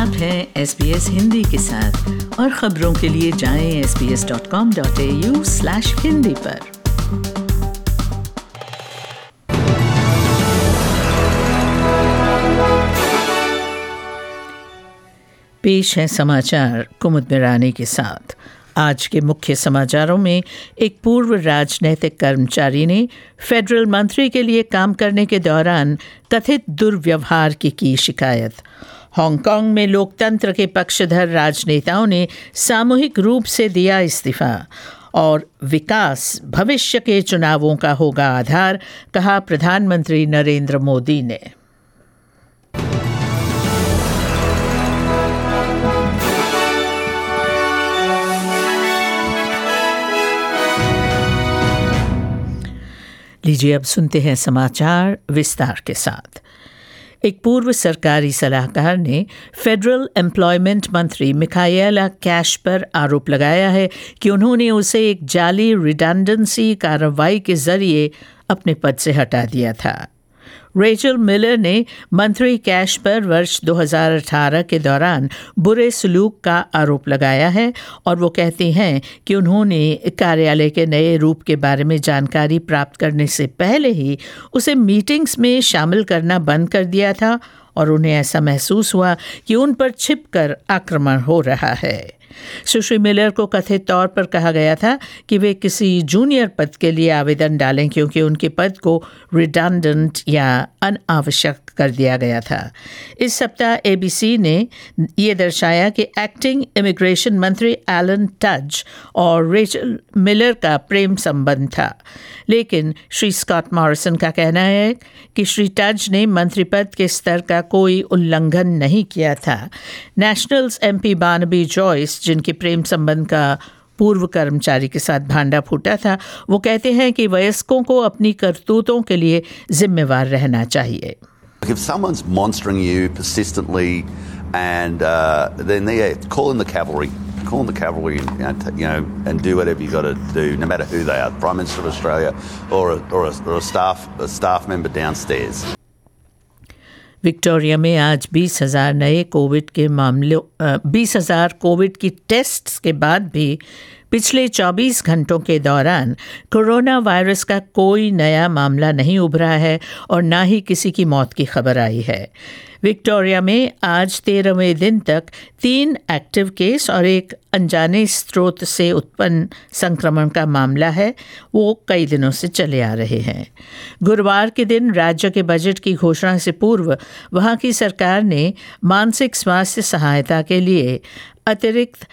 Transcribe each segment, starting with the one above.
आप हैं SBS हिंदी के साथ और खबरों के लिए जाएं sbs.com.au/hindi पर। पेश है समाचार कुमुद मिरानी के साथ। आज के मुख्य समाचारों में एक पूर्व राजनीतिक कर्मचारी ने फेडरल मंत्री के लिए काम करने के दौरान कथित दुर्व्यवहार की शिकायत। हांगकांग में लोकतंत्र के पक्षधर राजनेताओं ने सामूहिक रूप से दिया इस्तीफा और विकास भविष्य के चुनावों का होगा आधार, कहा प्रधानमंत्री नरेंद्र मोदी ने। लीजिए अब सुनते हैं समाचार विस्तार के साथ। एक पूर्व सरकारी सलाहकार ने फेडरल एम्प्लॉयमेंट मंत्री मिखाएला कैश पर आरोप लगाया है कि उन्होंने उसे एक जाली रिडंडेंसी कार्रवाई के जरिए अपने पद से हटा दिया था। रेचल मिलर ने मंत्री कैश पर वर्ष 2018 के दौरान बुरे सलूक का आरोप लगाया है और वो कहती हैं कि उन्होंने कार्यालय के नए रूप के बारे में जानकारी प्राप्त करने से पहले ही उसे मीटिंग्स में शामिल करना बंद कर दिया था और उन्हें ऐसा महसूस हुआ कि उन पर छिपकर आक्रमण हो रहा है। सुश्री मिलर को कथित तौर पर कहा गया था कि वे किसी जूनियर पद के लिए आवेदन डालें क्योंकि उनके पद को रिडंडेंट या अनावश्यक कर दिया गया था। इस सप्ताह एबीसी ने ये दर्शाया कि एक्टिंग इमिग्रेशन मंत्री एलन टज और रेचल मिलर का प्रेम संबंध था, लेकिन श्री स्कॉट मॉरिसन का कहना है कि श्री टज ने मंत्री पद के स्तर का कोई उल्लंघन नहीं किया था। नेशनल्स एमपी बार्नाबी जॉयस, जिनके प्रेम संबंध का पूर्व कर्मचारी के साथ भांडा फूटा था, वो कहते हैं कि वयस्कों को अपनी करतूतों के लिए जिम्मेवार रहना चाहिए। If someone's monstering you persistently, and then call in the cavalry. Call in the cavalry, and do whatever you got to do, no matter who they are, Prime Minister of Australia or a staff member downstairs. Victoria में आज 20,000 नए Covid के मामलों 20,000 Covid की tests के बाद भी पिछले 24 घंटों के दौरान कोरोना वायरस का कोई नया मामला नहीं उभरा है और ना ही किसी की मौत की खबर आई है। विक्टोरिया में आज 13वें दिन तक 3 एक्टिव केस और एक अनजाने स्रोत से उत्पन्न संक्रमण का मामला है, वो कई दिनों से चले आ रहे हैं। गुरुवार के दिन राज्य के बजट की घोषणा से पूर्व वहां की सरकार ने मानसिक स्वास्थ्य सहायता के लिए अतिरिक्त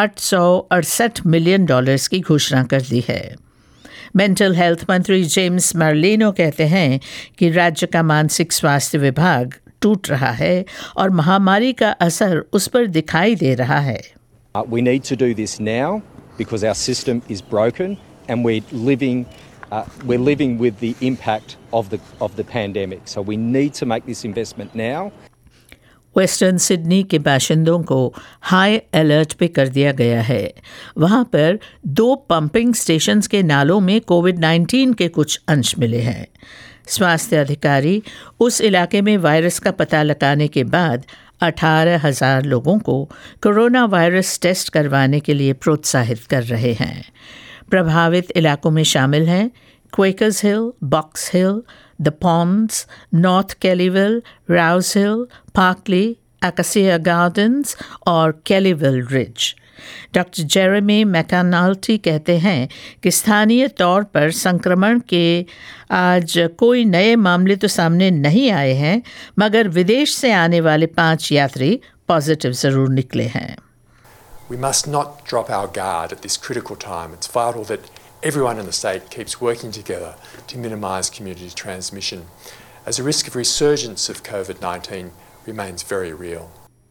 $868 मिलियन की घोषणा कर दी है। मेंटल हेल्थ मंत्री जेम्स मार्लिनो कहते हैं कि राज्य का मानसिक स्वास्थ्य विभाग टूट रहा है और महामारी का असर उस पर दिखाई दे रहा है। We need to do this now because our system is broken and we're living with the impact of the pandemic. So we need to make this investment now. Western Sydney के बाशिंदों को हाई अलर्ट पे कर दिया गया है। वहाँ पर 2 पंपिंग स्टेशंस के नालों में कोविड-19 के कुछ अंश मिले हैं। स्वास्थ्य अधिकारी उस इलाके में वायरस का पता लगाने के बाद 18,000 लोगों को कोरोना वायरस टेस्ट करवाने के लिए प्रोत्साहित कर रहे हैं। प्रभावित इलाकों में शामिल हैं Quakers Hill, Box Hill, the Ponds, North Kellyville, Rouse Hill, Parklea, Acacia Gardens और Kellyville Ridge. Doctor Jeremy McAnulty कहते हैं कि स्थानीय तौर पर संक्रमण के आज कोई नए मामले तो सामने नहीं आए हैं, मगर विदेश से आने वाले 5 यात्री पॉजिटिव जरूर निकले हैं। We must not drop our guard at this critical time. It's vital that everyone in the state keeps working together to minimise community transmission, as the risk of resurgence of COVID-19 remains very real.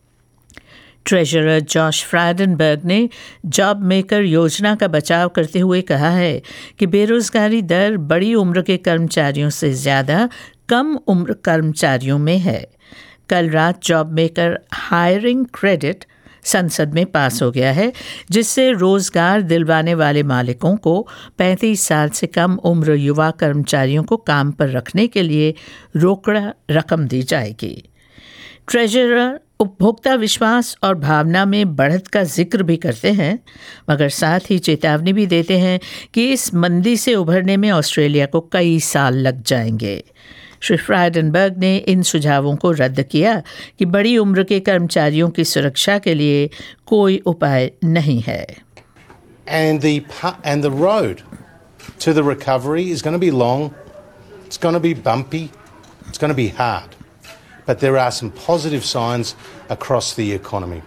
Treasurer Josh Frydenberg ने job maker योजना का बचाव करते हुए कहा है कि बेरोजगारी दर बड़ी उम्र के कर्मचारियों से ज़्यादा कम उम्र कर्मचारियों में है। कल रात जॉब मेकर हायरिंग क्रेडिट संसद में पास हो गया है, जिससे रोजगार दिलवाने वाले मालिकों को 35 साल से कम उम्र युवा कर्मचारियों को काम पर रखने के लिए रोकड़ा रकम दी जाएगी। ट्रेजरर उपभोक्ता विश्वास और भावना में बढ़त का जिक्र भी करते हैं, मगर साथ ही चेतावनी भी देते हैं कि इस मंदी से उभरने में ऑस्ट्रेलिया को कई साल लग जाएंगे। श्री फ्राइडनबर्ग ने इन सुझावों को रद्द किया कि बड़ी उम्र के कर्मचारियों की सुरक्षा के लिए कोई उपाय नहीं है। And the road to the recovery is going to be long, it's going to be bumpy, it's going to be hard. But there are some positive signs across the economy.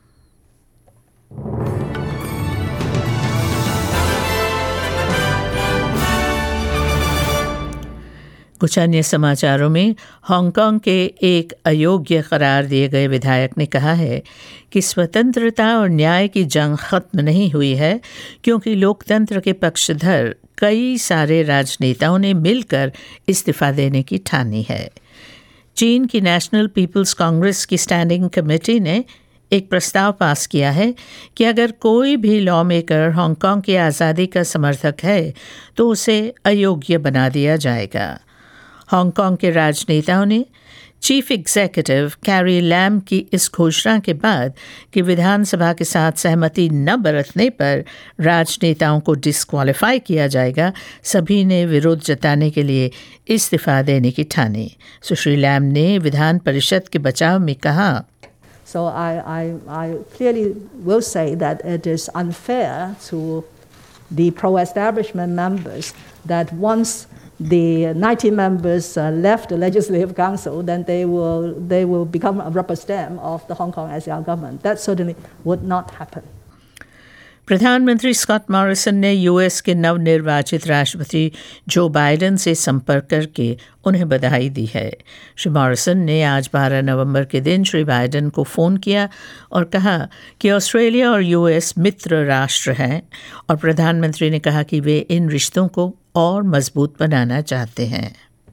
कुछ अन्य समाचारों में हांगकांग के एक अयोग्य करार दिए गए विधायक ने कहा है कि स्वतंत्रता और न्याय की जंग खत्म नहीं हुई है, क्योंकि लोकतंत्र के पक्षधर कई सारे राजनेताओं ने मिलकर इस्तीफा देने की ठानी है। चीन की नेशनल पीपल्स कांग्रेस की स्टैंडिंग कमेटी ने एक प्रस्ताव पास किया है कि अगर कोई भी लॉ मेकर हांगकांग की आज़ादी का समर्थक है तो उसे अयोग्य बना दिया जाएगा। हांगकांग के राजनेताओं ने चीफ एग्जीक्यूटिव कैरी लैम की इस घोषणा के बाद कि विधानसभा के साथ सहमति न बरतने पर राजनेताओं को डिस्क्वालीफाई किया जाएगा, सभी ने विरोध जताने के लिए इस्तीफा देने की ठानी। सुश्री लैम ने विधान परिषद के बचाव में कहा, So I clearly will say that it is unfair to the pro-establishment members that once the 90 members left the Legislative Council, then they will become a rubber stamp of the Hong Kong SAR government. That certainly would not happen. प्रधानमंत्री Scott Morrison ने US के नवनिर्वाचित राष्ट्रपति Joe Biden से संपर्क करके उन्हें बधाई दी है। श्री मॉरिसन ने आज 12 नवंबर के दिन श्री बाइडेन को फ़ोन किया और कहा कि ऑस्ट्रेलिया और यूएस मित्र राष्ट्र हैं, और प्रधानमंत्री ने कहा कि वे इन रिश्तों को और मजबूत बनाना चाहते हैं।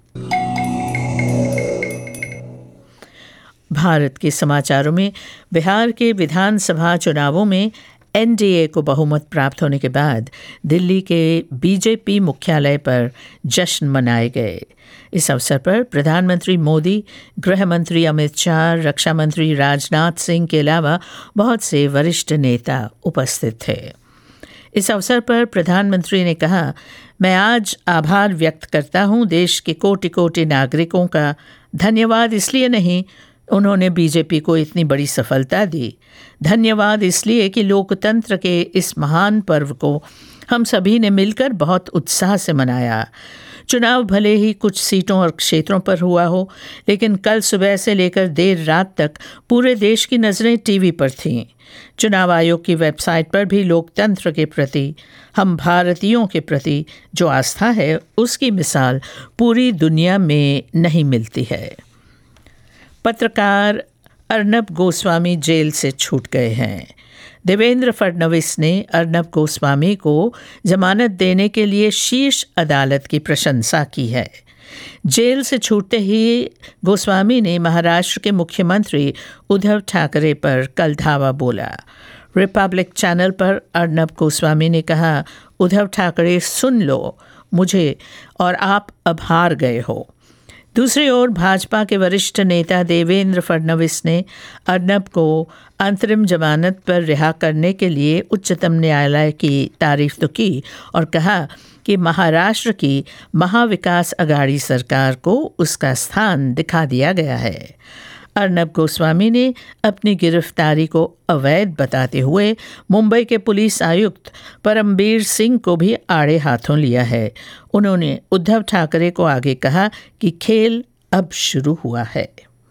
भारत के समाचारों में बिहार के विधानसभा चुनावों में एनडीए को बहुमत प्राप्त होने के बाद दिल्ली के बीजेपी मुख्यालय पर जश्न मनाए गए। इस अवसर पर प्रधानमंत्री मोदी, गृह मंत्री अमित शाह, रक्षा मंत्री राजनाथ सिंह के अलावा बहुत से वरिष्ठ नेता उपस्थित थे। इस अवसर पर प्रधानमंत्री ने कहा, मैं आज आभार व्यक्त करता हूं देश के कोटि कोटि नागरिकों का। धन्यवाद इसलिए नहीं उन्होंने बीजेपी को इतनी बड़ी सफलता दी, धन्यवाद इसलिए कि लोकतंत्र के इस महान पर्व को हम सभी ने मिलकर बहुत उत्साह से मनाया। चुनाव भले ही कुछ सीटों और क्षेत्रों पर हुआ हो, लेकिन कल सुबह से लेकर देर रात तक पूरे देश की नज़रें टीवी पर थीं। चुनाव आयोग की वेबसाइट पर भी लोकतंत्र के प्रति, हम भारतीयों के प्रति जो आस्था है, उसकी मिसाल पूरी दुनिया में नहीं मिलती है। पत्रकार अर्नब गोस्वामी जेल से छूट गए हैं। देवेंद्र फडणवीस ने अर्नब गोस्वामी को जमानत देने के लिए शीर्ष अदालत की प्रशंसा की है। जेल से छूटते ही गोस्वामी ने महाराष्ट्र के मुख्यमंत्री उद्धव ठाकरे पर कल धावा बोला। रिपब्लिक चैनल पर अर्नब गोस्वामी ने कहा, उद्धव ठाकरे सुन लो मुझे और आप अब हार गए हो। दूसरी ओर भाजपा के वरिष्ठ नेता देवेंद्र फडणवीस ने अर्नब को अंतरिम जमानत पर रिहा करने के लिए उच्चतम न्यायालय की तारीफ तो की और कहा कि महाराष्ट्र की महाविकास अघाड़ी सरकार को उसका स्थान दिखा दिया गया है। अर्नब गोस्वामी ने अपनी गिरफ्तारी को अवैध बताते हुए मुंबई के पुलिस आयुक्त परमबीर सिंह को भी आड़े हाथों लिया है। उन्होंने उद्धव ठाकरे को आगे कहा कि खेल अब शुरू हुआ है।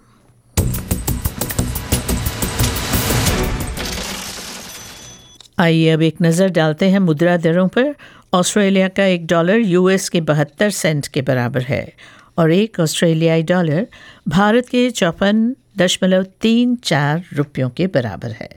आइए अब एक नज़र डालते हैं मुद्रा दरों पर। ऑस्ट्रेलिया का $1 यूएस के 72 सेंट के बराबर है और एक ऑस्ट्रेलियाई डॉलर भारत के 54.34 रुपयों के बराबर है।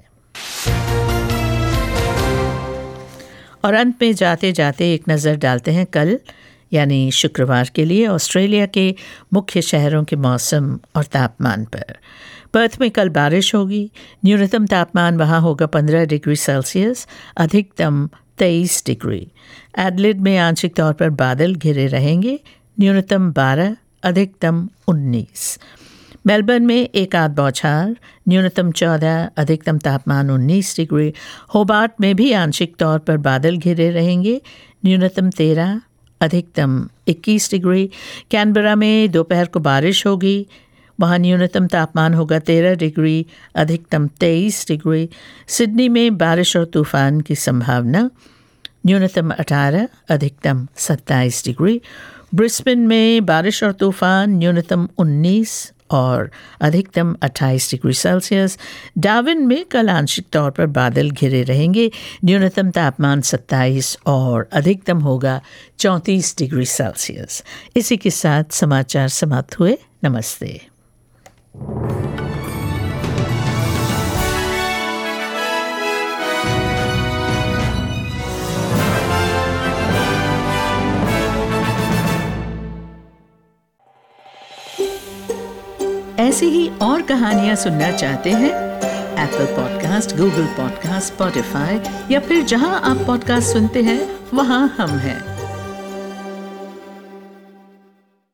और अंत में जाते जाते एक नज़र डालते हैं कल यानी शुक्रवार के लिए ऑस्ट्रेलिया के मुख्य शहरों के मौसम और तापमान पर। पर्थ में कल बारिश होगी। न्यूनतम तापमान वहाँ होगा 15 डिग्री सेल्सियस, अधिकतम 23 डिग्री। एडलेड में आंशिक तौर पर बादल घिरे रहेंगे, न्यूनतम 12, अधिकतम 19। मेलबर्न में एक आध बौछार, न्यूनतम 14, अधिकतम तापमान 19 डिग्री। होबार्ट में भी आंशिक तौर पर बादल घिरे रहेंगे, न्यूनतम 13, अधिकतम 21 डिग्री। कैनबरा में दोपहर को बारिश होगी, वहाँ न्यूनतम तापमान होगा 13 डिग्री, अधिकतम 23 डिग्री। सिडनी में बारिश और तूफान की संभावना, न्यूनतम 18, अधिकतम 27 डिग्री। ब्रिस्बेन में बारिश और तूफान, न्यूनतम 19 और अधिकतम 28 डिग्री सेल्सियस। डार्विन में कल आंशिक तौर पर बादल घिरे रहेंगे, न्यूनतम तापमान 27 और अधिकतम होगा 34 डिग्री सेल्सियस। इसी के साथ समाचार समाप्त हुए। नमस्ते। ऐसी ही और कहानियाँ सुनना चाहते हैं? Apple podcast, Google podcast, Spotify या फिर जहां आप पॉडकास्ट सुनते हैं वहां हम हैं।